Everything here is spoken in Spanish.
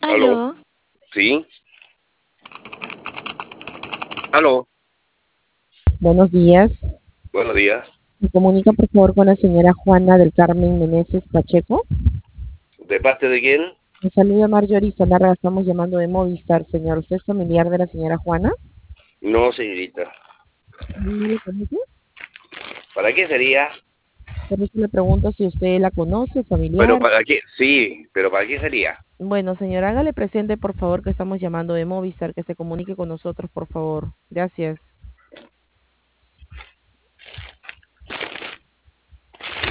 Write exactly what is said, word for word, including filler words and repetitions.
¿Aló? Aló, ¿Sí? ¿Aló? Buenos días. Buenos días. Me comunica por favor con la señora Juana del Carmen Meneses Pacheco. ¿De parte de quién? Me saluda Marjorie Solarra, estamos llamando de Movistar, señor. ¿Usted es familiar de la señora Juana? No, señorita. ¿No le conoce? ¿Para qué sería? Por eso le pregunto si usted la conoce, ¿Pero familiar. para qué? Sí, pero ¿para qué sería? Bueno, señora, hágale presente por favor que estamos llamando de Movistar, que se comunique con nosotros, por favor. Gracias.